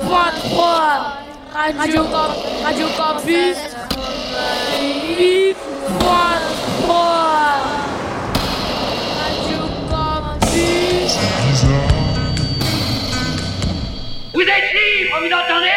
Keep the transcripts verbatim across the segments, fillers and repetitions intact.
point trois. Radio, Radio Campus huit point trois. Radio Campus. Vous êtes libre, vous entendez?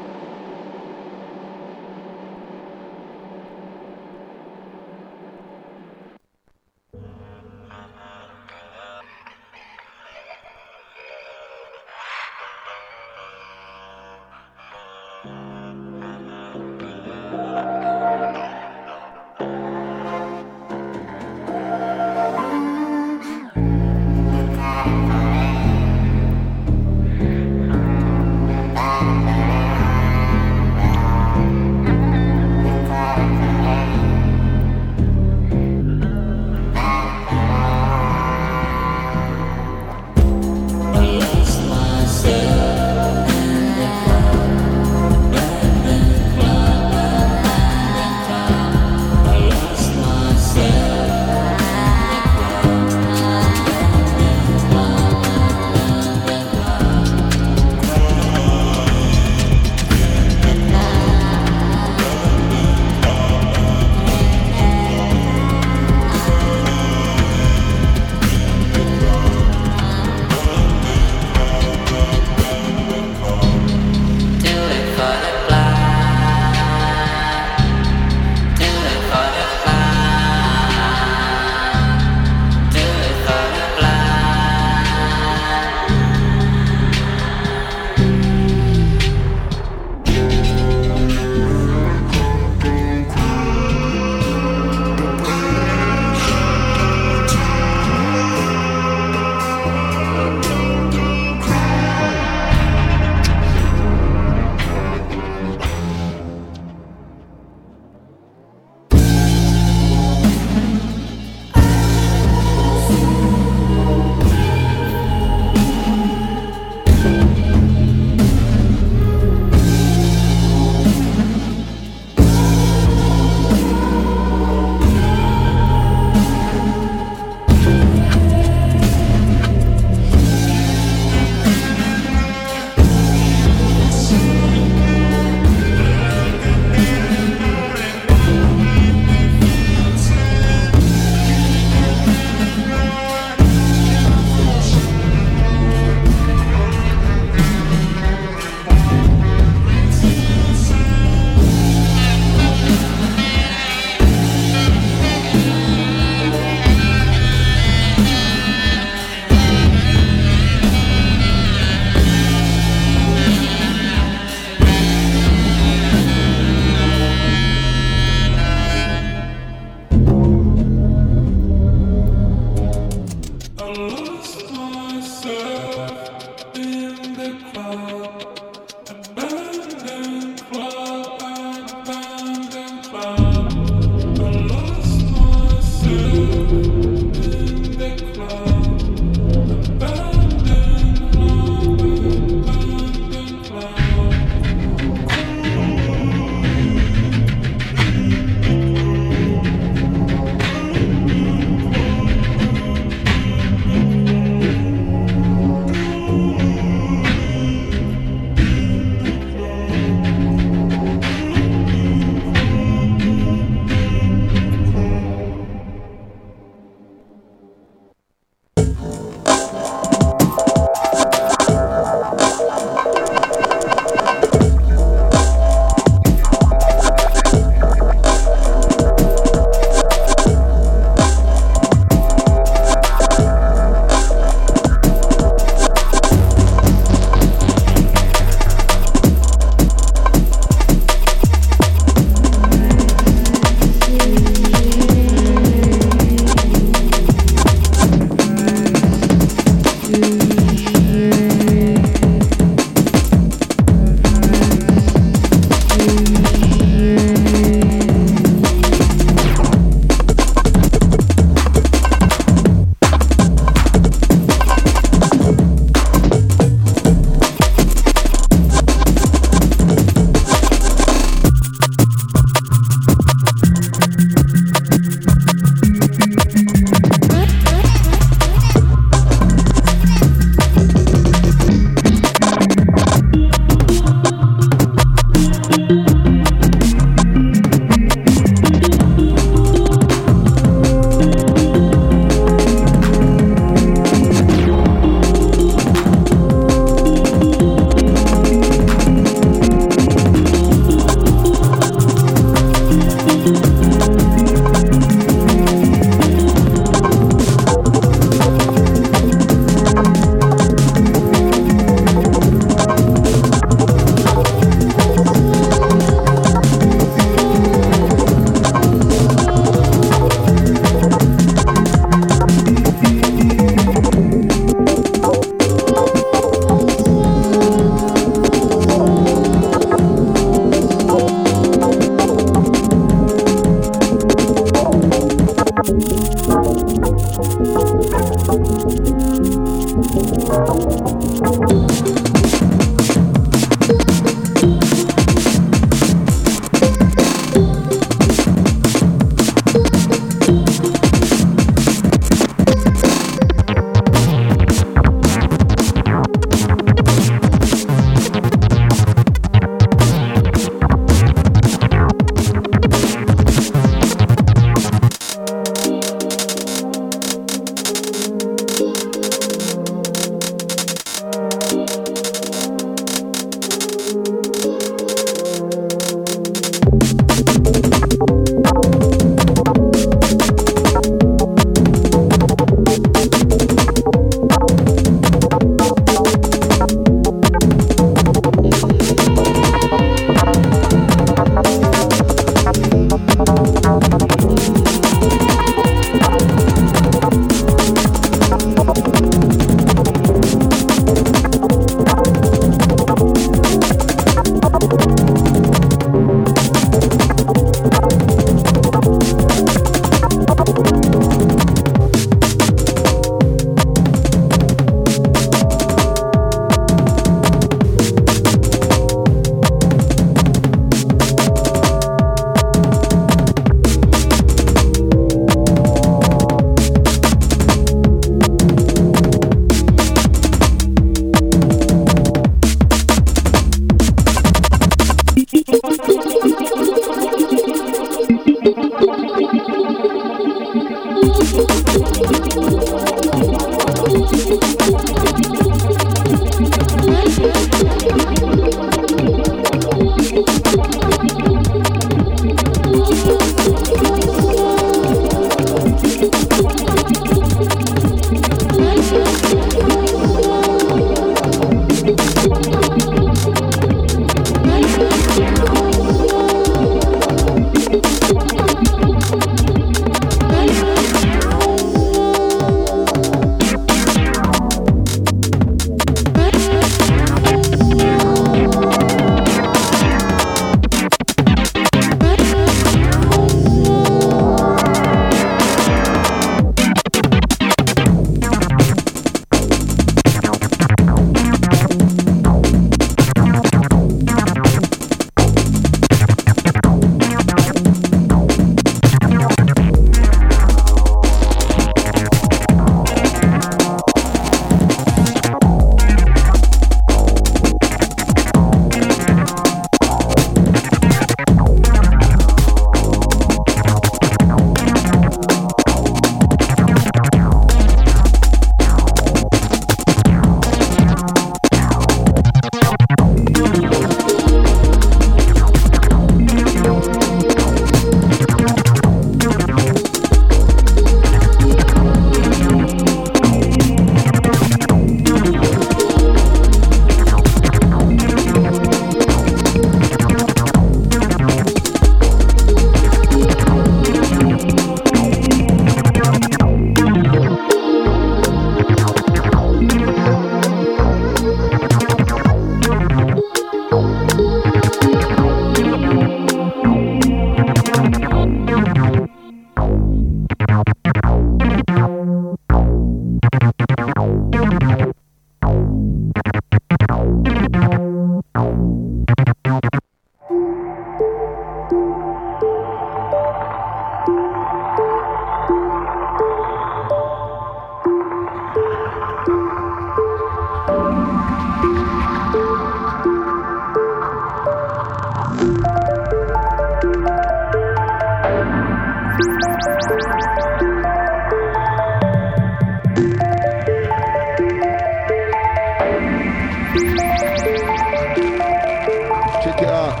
Check it out.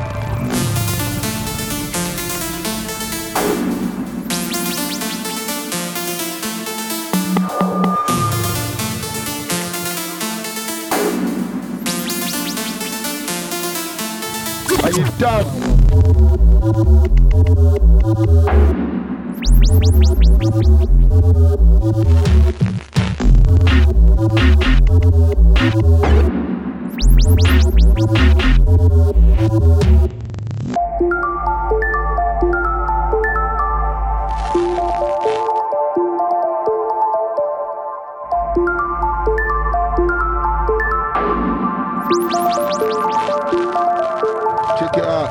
Are you done? Check it out.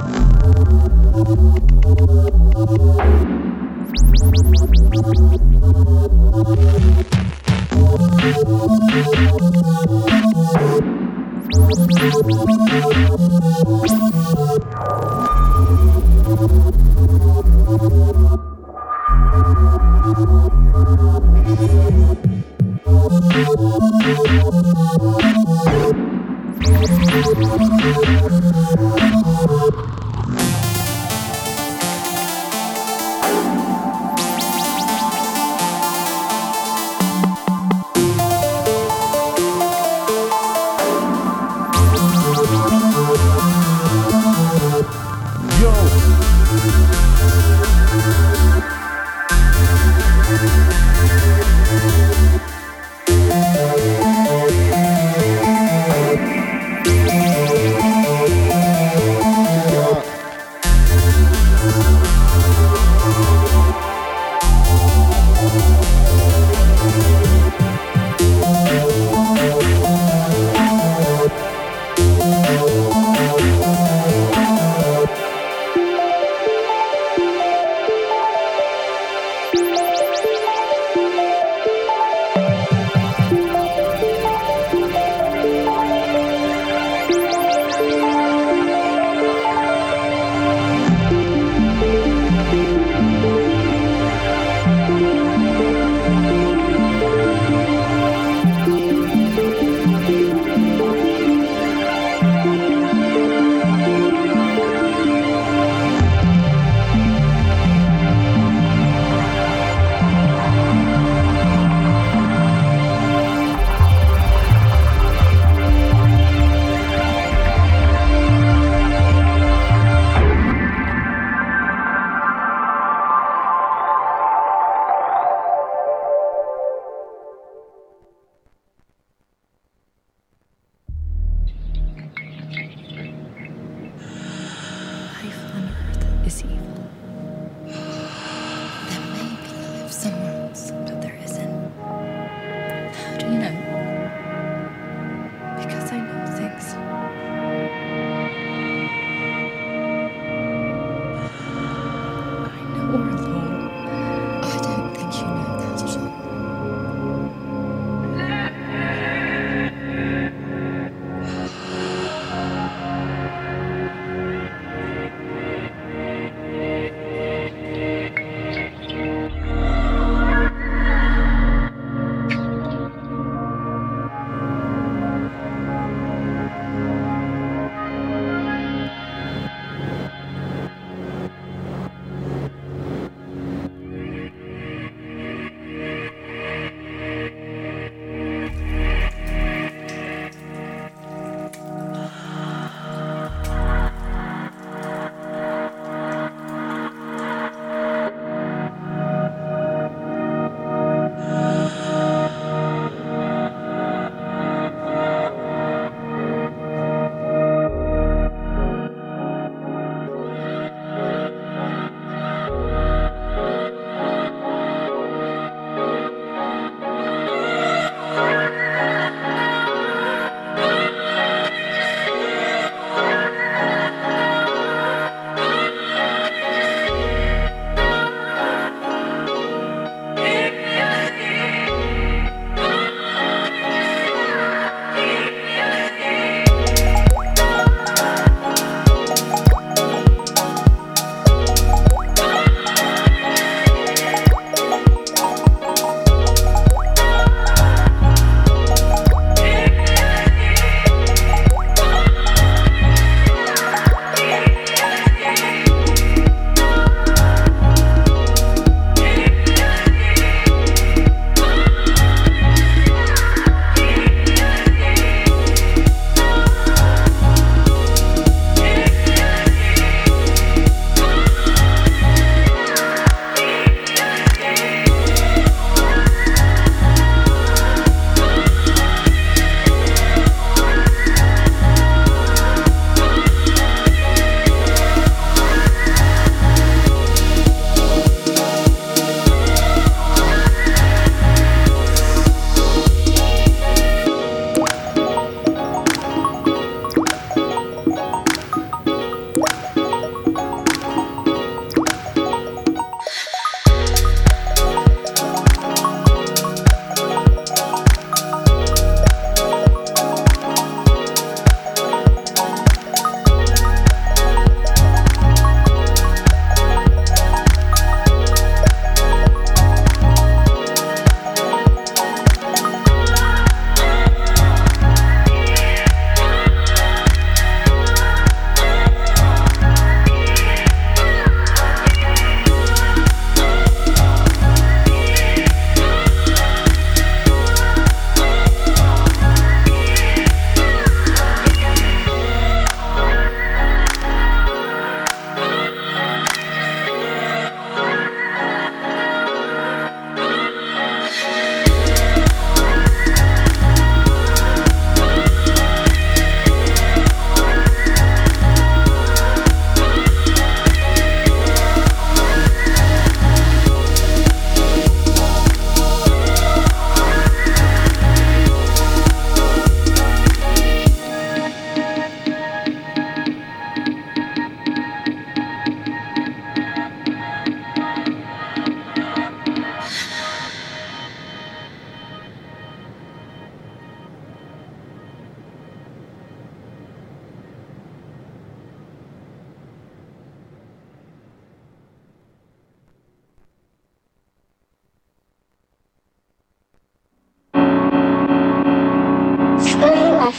Is evil. There may be life somewhere else, but there isn't. How do you know? Because I know things. I know we're alone. I don't think you know that at all.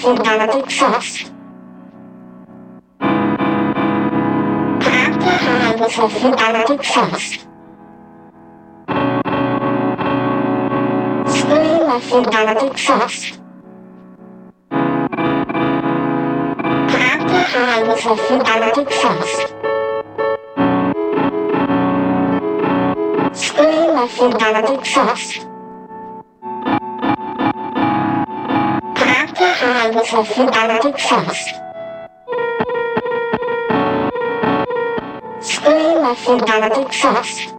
synthetic sauce. After high with a synthetic sauce. Scream a synthetic sauce. After high with a synthetic sauce. Scream a synthetic sauce. After high with a synthetic sauce. Scream a synthetic sauce.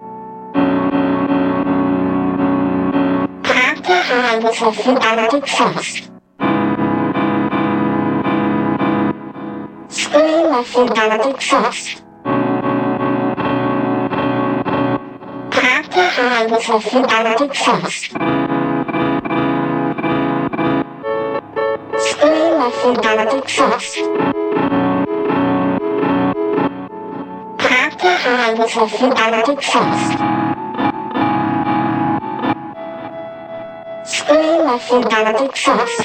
After high with a synthetic sauce. Scream a synthetic sauce. After high with a synthetic sauce. Scream a synthetic sauce. After high with a synthetic sauce. Scream a synthetic sauce.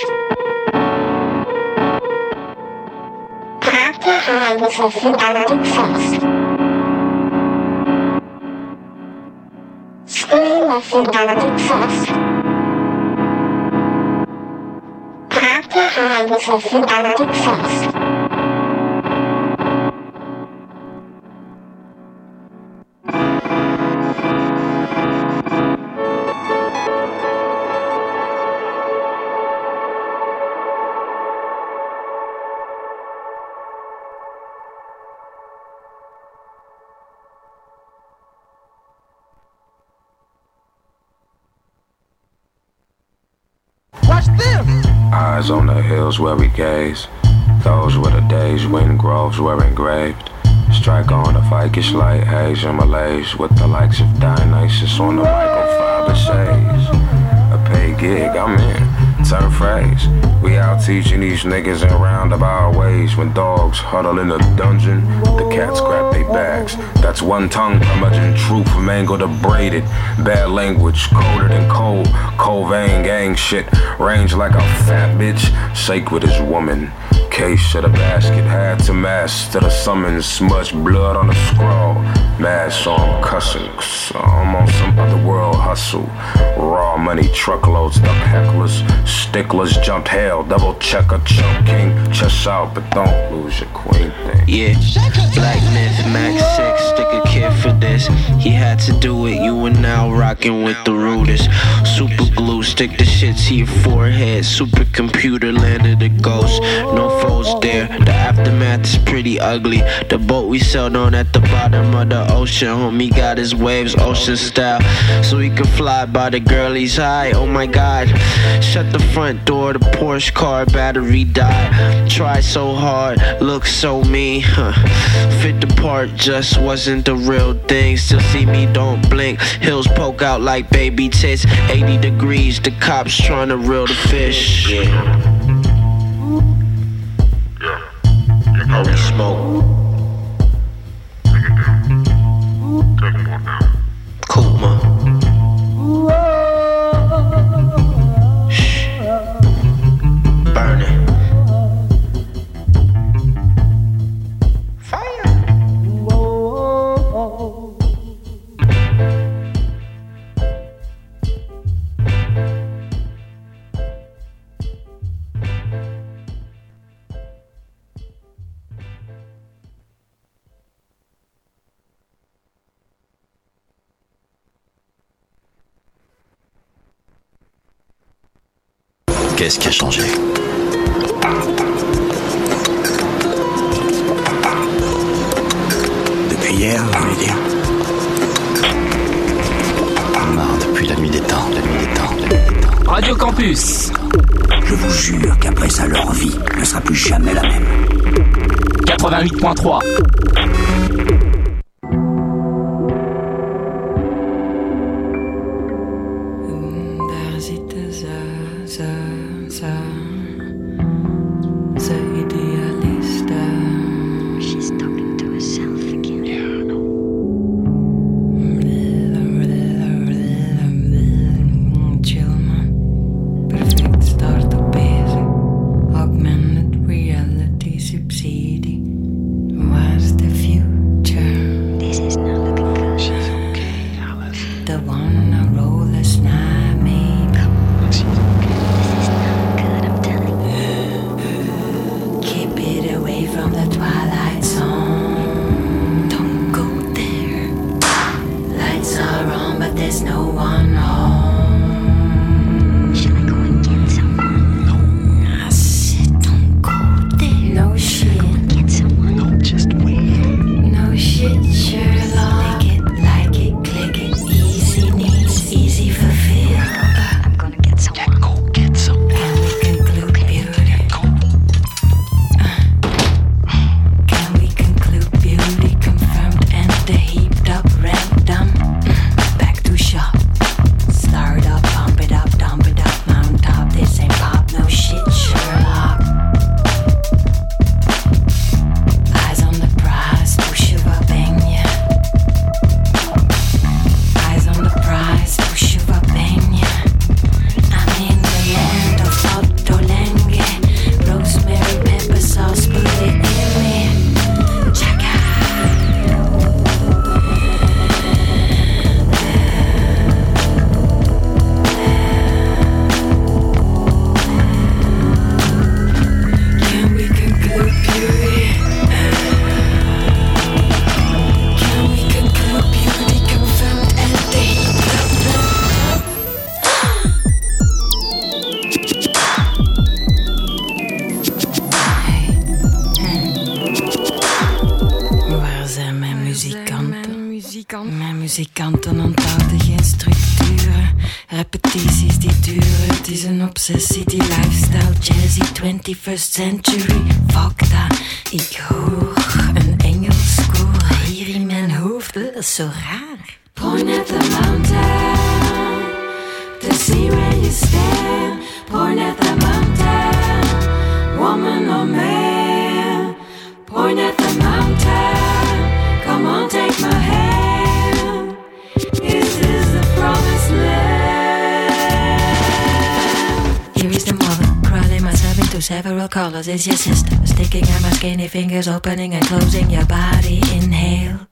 After high with a synthetic sauce. Scream a synthetic sauce. After high with a synthetic sauce. Eyes on the hills where we gaze. Those were the days when groves were engraved. Strike on the Vikish light, haze and malaise, with the likes of Dionysus on the mic on fiber shades. A paid gig, I'm in, turn phrase. We out teaching these niggas in roundabout ways. When dogs huddle in the dungeon, the cats grab they bags. That's one tongue curmudgeon, truth mangled or braided. Bad language, colder than cold. Cold vein gang shit, range like a fat bitch. Sacred as woman. Case of the basket, had to master the summons. Smudged blood on the scroll. Mad song cussing, so I'm on some other world hustle. Raw money truckloads, duck hecklers. Sticklers jumped hell, double check a chump king. Chest out, but don't lose your queen thing. Yeah, Black Myth, Max six, stick a kid for this. He had to do it, you are now rocking with the rudest. Super glue, stick the shit to your forehead. Supercomputer landed a ghost, no foes there. The aftermath is pretty ugly. The boat we sailed on at the bottom of the ocean, homie got his waves ocean style, so he could fly by the girlies high. Oh my god, shut the front door, the Porsche car battery died. Try so hard, look so mean, huh. Fit the part, just wasn't the real thing. Still see me, don't blink. Hills poke out like baby tits. Eighty degrees, the cops trying to reel the fish. Yeah. How we smoke. Cool, man. Shh. Burn it. Fire. Qu'est-ce qui a changé? Depuis hier, vous voulez dire? Marre depuis la nuit des temps, la nuit des temps, la nuit des temps. Radio Campus. Je vous jure qu'après ça, leur vie ne sera plus jamais la même. quatre-vingt-huit point trois. Augment not the one to roll a snide, maybe. This is not good, I'm telling you. Keep it away from the twilight zone. Don't go there. Lights are on, but there's no one home. Should I go and get someone? No. I said don't go there. No shit. Get someone? No, just wait. No shit, Sherlock. Lick it, like it, click it. Easy needs, easy fulfill. Uh, I'm gonna get someone. Yeah, go get some. can we conclude beauty? Go. Can we conclude beauty confirmed and the heaped up random? Back to shop. Start up, pump it up, dump it up, mount top. This ain't pop, no shit, Sherlock. Eyes on the prize, push you up, bang ya. Eyes on the prize, push you up, bang ya. I'm in the land of Ottolenghi. Rosemary, pepper sauce, put it in me. Check out. Can we conclude beauty? Can we conclude beauty confirmed and the heat of Waar zijn mijn muzikanten? Mijn muzikanten onthouden geen structuren. Repetities die duren. Het is een obsessie, die lifestyle. Jazzy twenty-first century. Fuck dat. Ik hoor een engelskoor hier in mijn hoofd. Dat is zo raar. Point at the mountain to see where you stand. Point at the mountain, woman or man. Point at the mountain, come on, take my hand. This is the promised land. Here is the mother, crawling myself into several colors. Is your sister sticking at my skinny fingers, opening and closing your body? Inhale.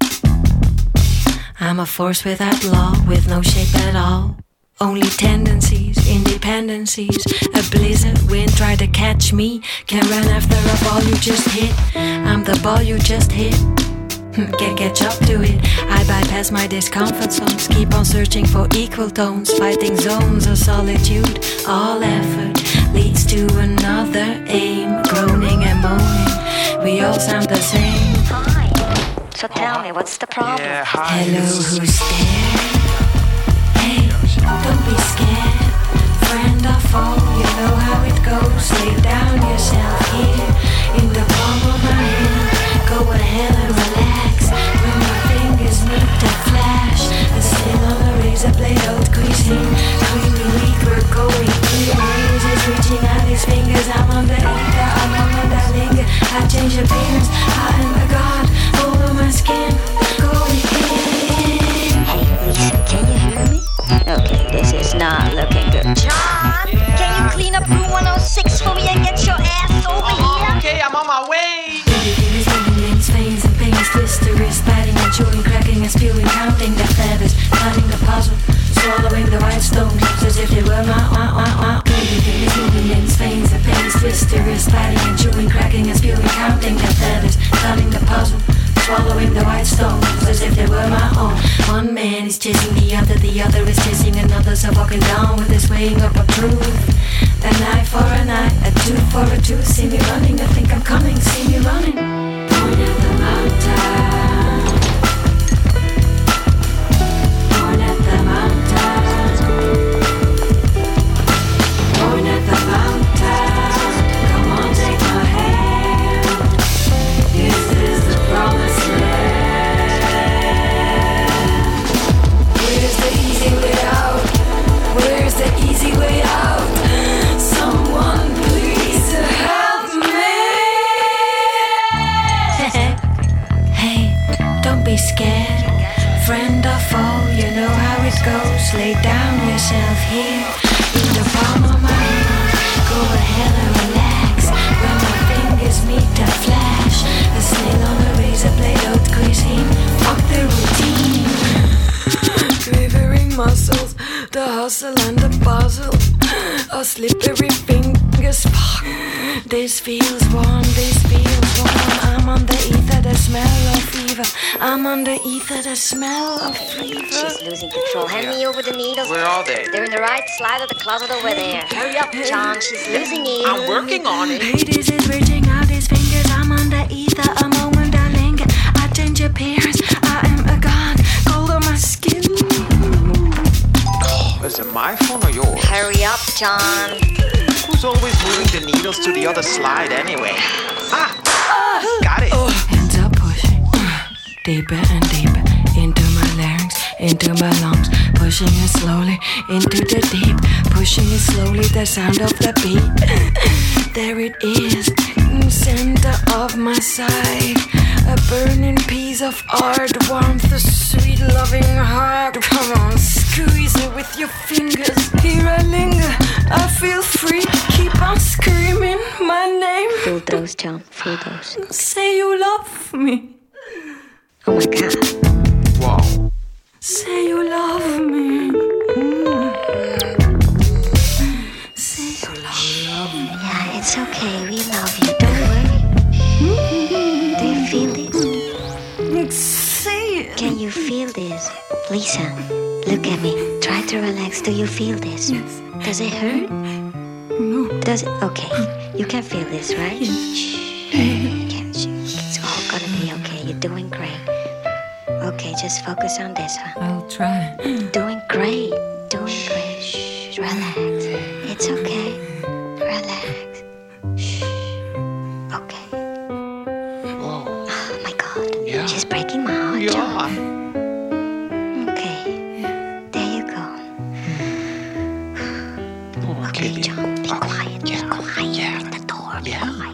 I'm a force without law, with no shape at all. Only tendencies, independencies. A blizzard wind tried to catch me. Can't run after a ball you just hit. I'm the ball you just hit. Can't catch up to it. I bypass my discomfort zones. Keep on searching for equal tones. Fighting zones of solitude. All effort leads to another aim. Groaning and moaning, we all sound the same. Fine. So tell me, what's the problem? Yeah, hi. Hello, who's there? Hey, don't be scared. Friend or foe, you know how it goes. Lay down yourself here in the palm of my hand. Go ahead and relax when my fingers meet the flash. The still on the razor blade, old cuisine. Creamy weak, we're going through mazes. Reaching out his fingers, I'm on the ether, I'm on the linger. I change appearance, I am a god over my skin. Going in. Hey, listen, can you hear me? Okay, this is not looking good. John, can you clean up room one oh six for me and get your ass over here? Okay, I'm on my way. Links, veins and pains, twist the wrist, biting and chewing, cracking and spewing, counting the feathers, planning the puzzle, swallowing the white stones as if they were my wah wah wah. Links, veins and pains, twist the wrist, biting and chewing, cracking and spewing, counting the feathers, planning the puzzle, swallowing the white stones as if they were my own. One man is chasing the other, the other is chasing another, so walking down with this weighing up of truth. An eye for an eye, a tooth for a tooth. See me running, I think I'm coming, see me running. Point at the mountain. Point at the mountain. Point at the mountain. Come on, take my hand. This is the promised land. Where's the easy way out? Where's the easy way out? Someone please help me. Hey, don't be scared. Friend or foe, you know how it goes. Lay down yourself here in the palm of my hand. Go ahead and relax when my fingers meet the flash. A snail on a razor blade, haute cuisine. Fuck the routine. Grip muscles, the hustle and the puzzle, a slippery finger spark. This feels warm, this feels warm. I'm on the ether, the smell of fever. I'm on the ether, the smell of fever. She's losing control. Hand me over the needles. Where are they? They're in the right slide of the closet over there. Hurry up, John. She's losing it. I'm working on it. Hades is reaching out his fingers. I'm on the ether, a moment I linger. I change appearance, I am a god. Cold on my skin. Oh, is it my phone or yours? Hurry up, John. Who's always moving the needles to the other slide anyway? Ah! Got it! Hands up pushing, deeper and deeper into my larynx, into my lungs. Pushing it slowly into the deep. Pushing it slowly, the sound of the beat. There it is, center of my side. A burning piece of art, warmth, a sweet loving heart. Come on, squeeze it with your fingers. Here I linger, I feel free. Keep on screaming my name. Full dose, John. Full dose. Say you love me. Oh my God. Wow. Say you love me. Mm. Say you love me. Yeah, it's okay. We love you. Don't worry. Do you feel this? Say it. Can you feel this? Lisa, look at me. Try to relax. Do you feel this? Yes. Does it hurt? No. Does it? Okay. You can feel this, right? Shh. Okay, shh. It's all gonna be okay. You're doing great. Okay, just focus on this, huh? I'll try. Doing great. Doing great. Shh. Relax. It's okay. Relax. Shh. Okay. Whoa. Oh my God. Yeah. She's breaking my heart, John. Yeah. Okay. There you go. Okay, Okay. John. Be Okay. quiet. Be Yeah. quiet. Yeah. In the door. Be Yeah. quiet.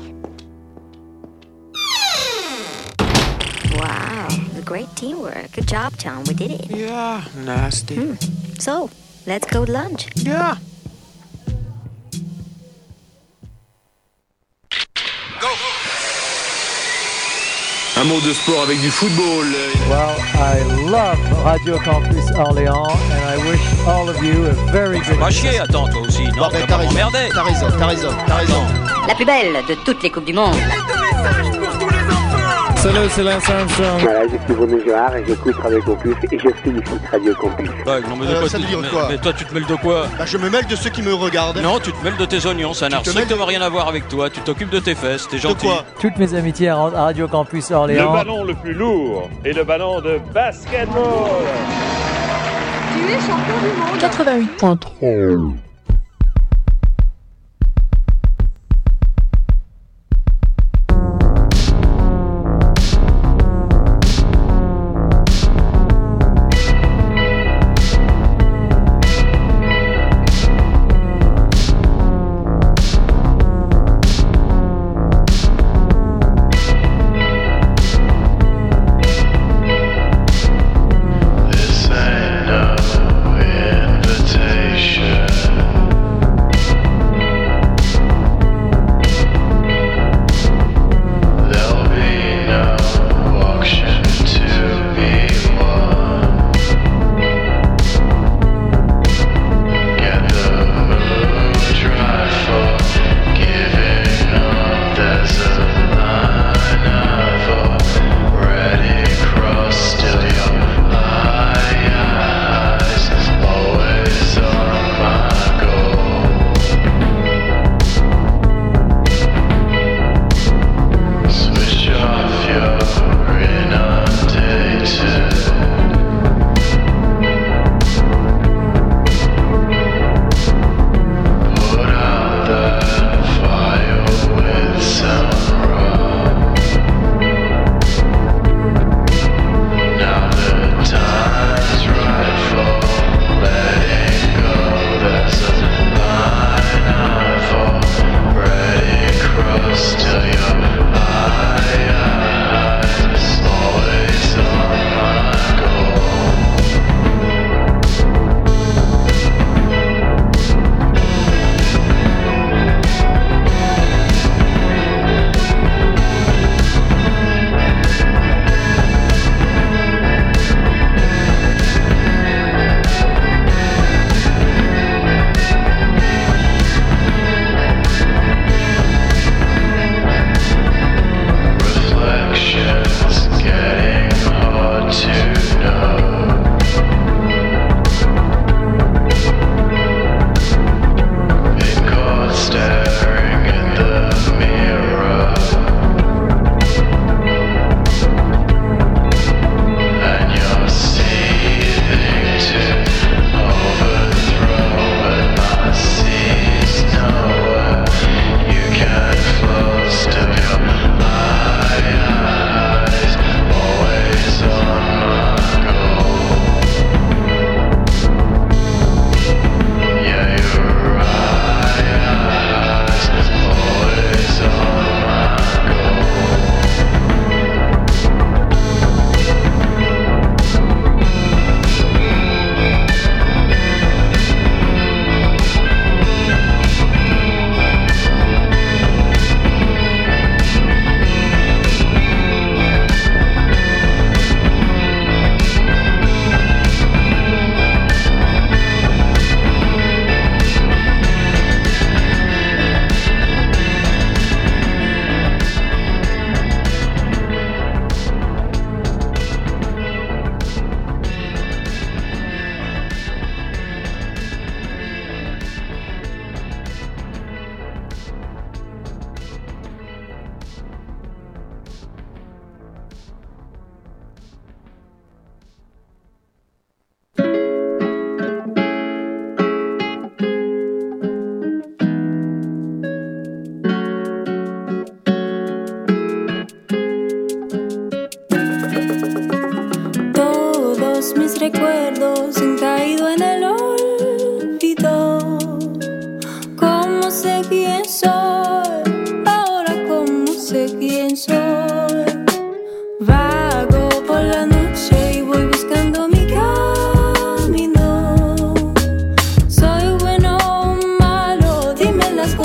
Wow. Great teamwork. Good job, John. We did it. Yeah, nasty. Hmm. So, let's go to lunch. Yeah. Un mot de sport avec du football. Well, I love Radio Campus Orléans and I wish all of you a very good... Va chier, attends, toi aussi, non? Bon, ben, t'as raison, t'as raison, t'as raison, t'as raison. La plus belle de toutes les Coupes du Monde. Salut, c'est Lance Armstrong. Voilà, je suis René Gérard et j'écoute Radio Campus et je félicite Radio Campus. Ouais, non, mais, de Euh, quoi ça tu- veut dire mais- quoi mais toi, tu te mêles de quoi? Bah, je me mêle de ceux qui me regardent. Non, tu te mêles de tes oignons, ça n'a Tu te mêles strictement rien à voir avec toi. Tu t'occupes de tes fesses, t'es gentil. quoi? Toutes mes amitiés à Radio Campus Le Orléans. ballon le plus lourd est le ballon de basketball. Tu es champion du monde. quatre-vingt-huit point trois. This ain't no invitation.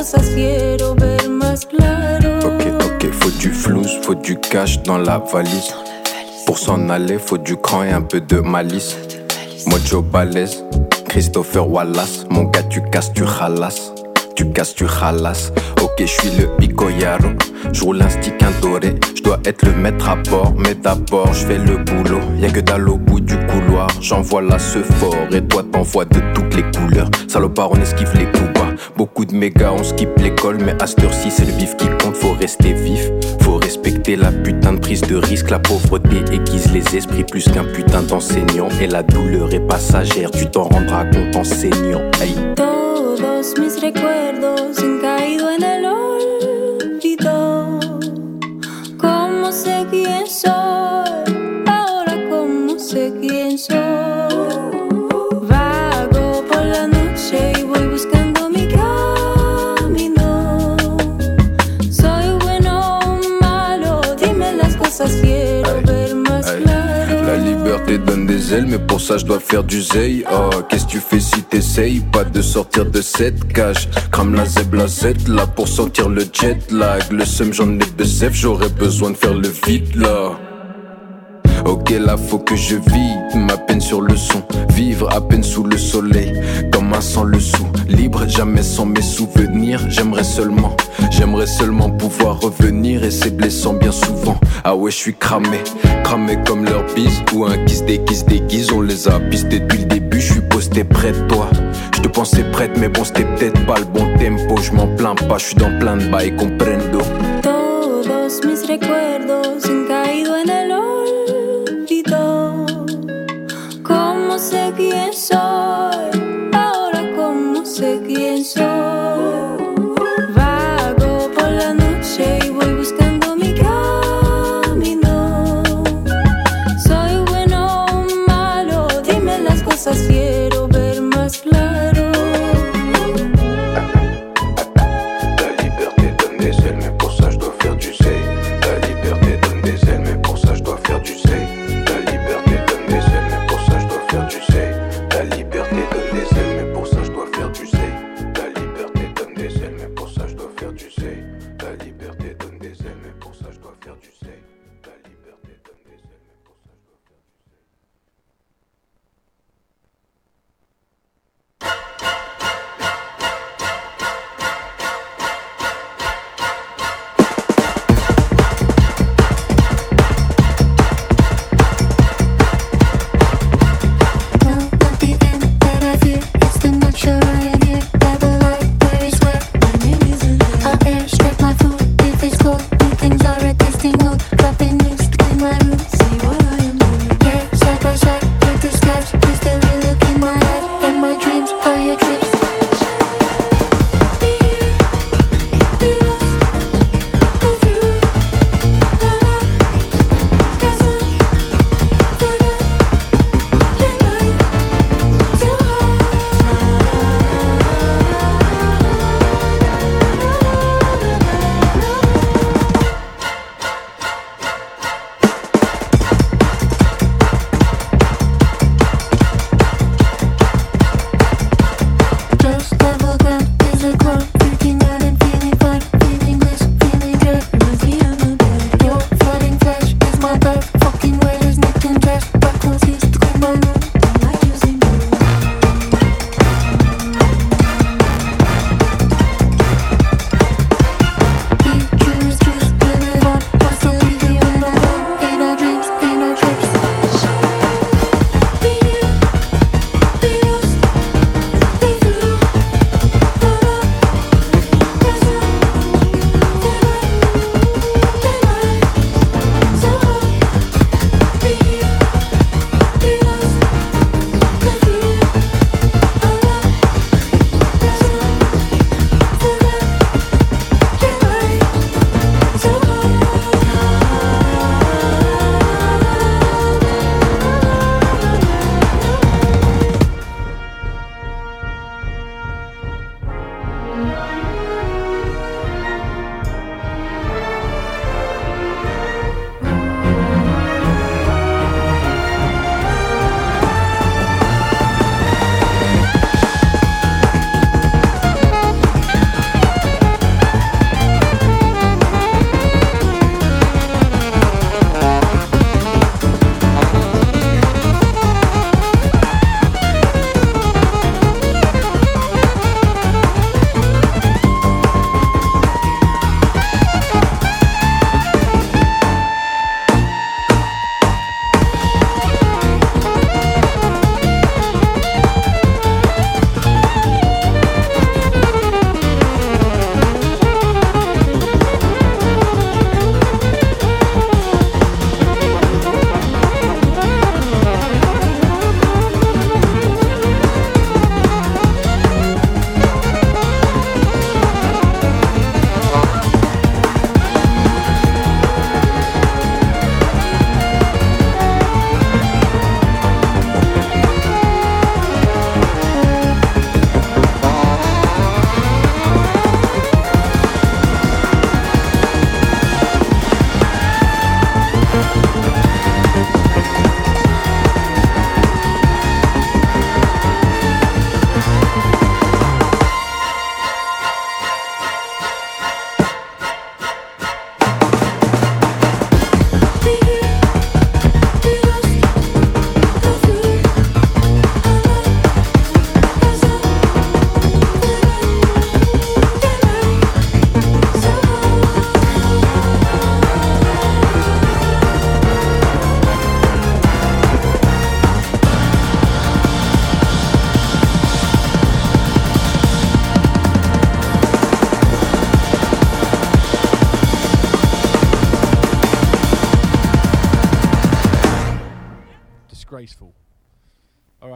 cosas quiero ver más claro. Ok, ok, faut du flouze, faut du cash dans la valise. Pour s'en aller, faut du cran et un peu de malice. Mojo balèze, Christopher Wallace. Mon gars, tu casses, tu ralasses. Tu casses, tu ralasses. Ok, je suis le Pico Yaro. J'roule un stick indoré. J'dois être le maître à bord. Mais d'abord, j'fais le boulot. Y'a que dalle au bout du couloir. J'envoie la ce fort. Et toi, t'envoies de toutes les couleurs. Salopard, on esquive les coups bas. Beaucoup de mégas, on skip l'école. Mais à cette heure-ci, c'est le bif qui compte. Faut rester vif. Faut respecter la putain de prise de risque. La pauvreté aiguise les esprits plus qu'un putain d'enseignant. Et la douleur est passagère. Tu t'en rendras compte en saignant. Aïe. Todos mis recuerdos han caído en el olvido. ¿Cómo sé quién soy? Ahora cómo sé quién soy. Vago por la noche y voy buscando mi camino. Soy bueno o malo, dime las cosas, quiero Aïe. ver más Aïe. claro. La liberté donne des ailes, mais pour ça je dois faire du zèle. Oh, qu'est-ce que tu fais si t'essayes pas de sortir de cette cage? Crame la zeb, la Z, là pour sortir le jet lag. Le seum, j'en ai bezef, j'aurais besoin de faire le vide là. Ok, là faut que je vide ma peine sur le son. Vivre à peine sous le soleil, comme un sans le sou. Libre, jamais sans mes souvenirs. J'aimerais seulement, j'aimerais seulement pouvoir revenir. Et c'est blessant bien souvent. Ah ouais, je suis cramé, cramé comme leur bise. Ou un qui se déguise, déguise. On les a pistés depuis le début. Je suis posté près de toi. Je te pensais prête, mais bon, c'était peut-être pas le bon tempo. Je m'en plains pas, je suis dans plein de bails, comprendo. Todos mis recuerdos han caído en el olvido. ¿Cómo sé quién soy? Ahora cómo sé quién soy. Vago por la noche y voy buscando mi camino. Soy bueno o malo, dime las cosas, quiero ver más claro. La liberté donne des ailes, mais pour ça je dois faire du zèle. La liberté donne des ailes, mais pour ça je dois faire du zèle. La liberté donne des ailes, mais pour ça je dois faire du zèle. La liberté donne des ailes, mais pour ça je dois faire du zèle. La liberté donne des ailes, mais pour ça je dois faire du zèle. La liberté donne des ailes, mais pour ça je dois faire du zèle. La liberté donne des ailes, mais pour ça je dois faire du zèle.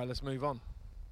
right, let's move on.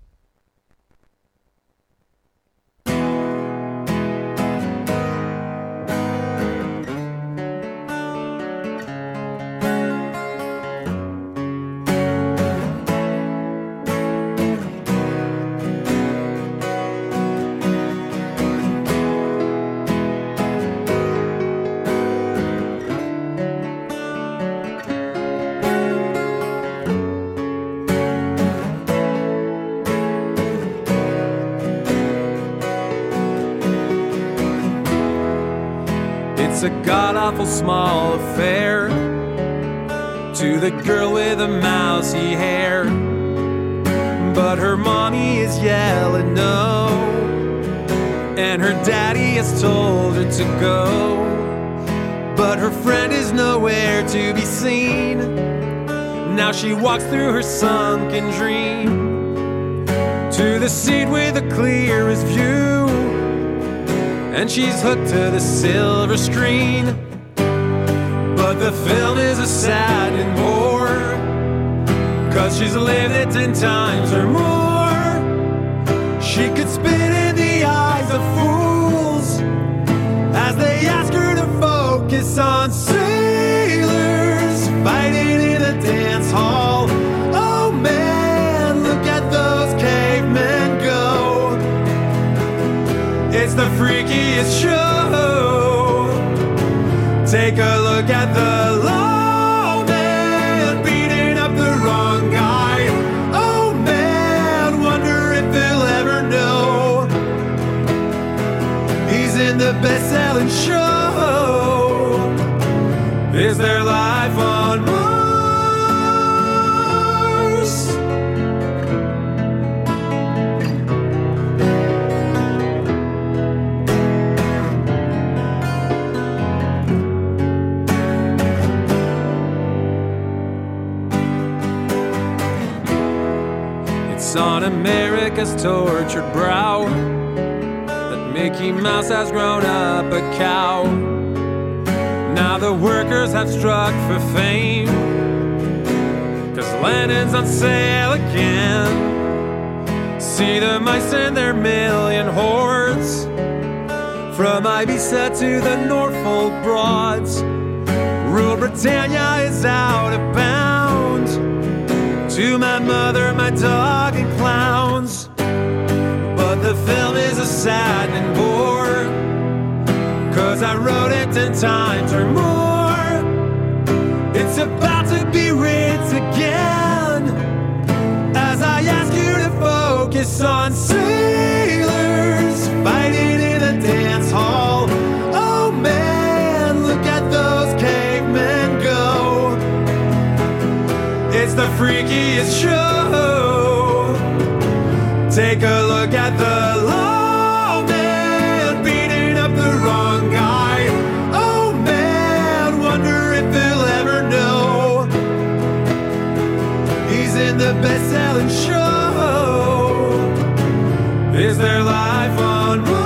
It's a god-awful small affair to the girl with the mousy hair, but her mommy is yelling no, and her daddy has told her to go, but her friend is nowhere to be seen. Now she walks through her sunken dream to the seat with the clearest view, and she's hooked to the silver screen. But the film is a saddening bore, 'cause she's lived it ten times or more. She could spit in the eyes of fools as they ask her to focus on sailors fighting in a dance hall. Oh man, look at those cavemen go. It's the freakiest show. Take a look at the lawman beating up the wrong guy. Oh man, wonder if he'll ever know he's in the best-selling show. Is there life on Mars? It's on America's tortured brow that Mickey Mouse has grown up a cow. Now the workers have struck for fame, 'cause Lennon's on sale again. See the mice and their million hordes, from Ibiza to the Norfolk Broads. Rule Britannia is out of bounds. To my mother, my dog, and clowns. But the film is a saddening bore, 'cause I wrote it ten times or more. It's about to be written again, as I ask you to focus on sailors fighting in a dance hall. Oh man, look at those cavemen go. It's the freakiest show. Take a look at the lawman beating up the wrong guy. Oh man, wonder if he'll ever know he's in the best-selling show. Is there life on Mars?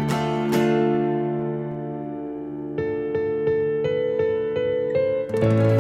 Thank you.